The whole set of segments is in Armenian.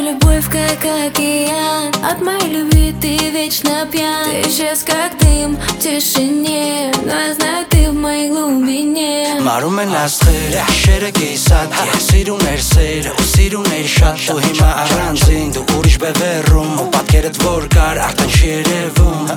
любовь как океан. От моей любви ты вечно пьян. Ты исчез как дым в тишине, но я знаю, ты в моей глубине. Մարում են աստղերը, շերը կիսատ Սիրուներ սեր ու սիրուներ շատ Դու հիմա առանձին, դու ուրիշ բևեռում Ու պատկերդ որ կար, արդեն չի երևում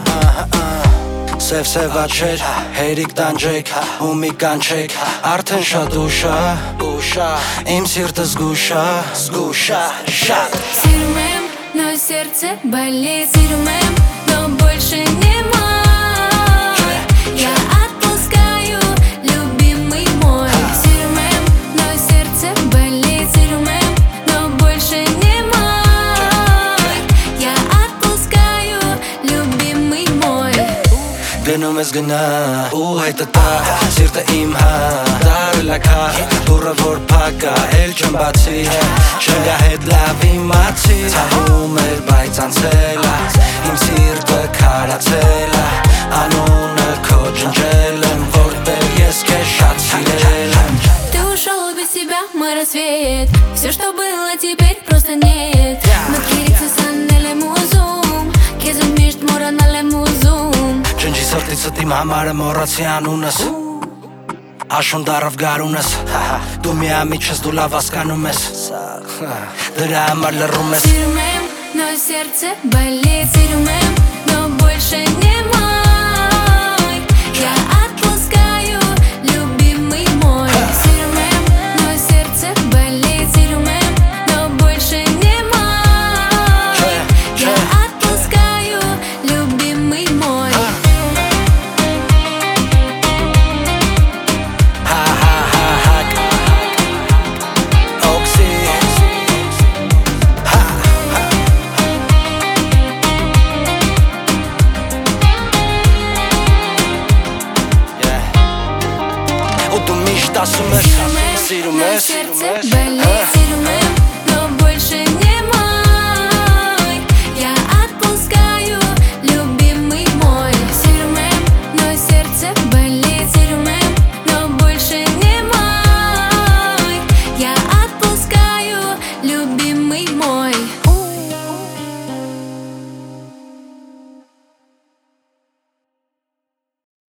Սև աչեր, հերիք տանջեք ու մի կանչեք Արդեն շատ ուշա, իմ սիրտը զգուշա, շատ Սիրում եմ, но сердце болит. Сирум եմ, но больше не мой. Я отпускаю, любимый мой. Сирум եմ, но сердце болит. Сирум եմ, но больше не мой. Я отпускаю, любимый мой. Գնում ես գնա ու հետը տա Սիրտը իմ հա, դարել ակա Դուրը որ պակա, էլ չեմ բացի Չեմ գա հետ լավ իմացի Ցավում էր բայց անցել ա Իմ սիրտը քարացել ա Անունը քո ջնջել եմ Որտեղ ես քեզ շատ սիրել եմ Ты ушел без тебя, мой рассвет. Все, что было, теперь просто нет. Мы կիրիքս անելեմ ուզում Քեզ միշտ մոռանալեմ ուզում Ջնջի սրտիցդ իմ համարը մոռացի անունս Աշուն դարավ գարունս Դու միամիջ ես, դու լավ հասկանում ես Դրա համար լռում ես Սիրում եմ, но сердце болит. Сирум եմ, но больше не мой. Я отпускаю, любимый мой. Сирум եմ, но сердце болит. Сирум եմ, но больше не мой. Я отпускаю, любимый мой. Ու դու միշտ ասում ես, սիրում ես Сердце болит.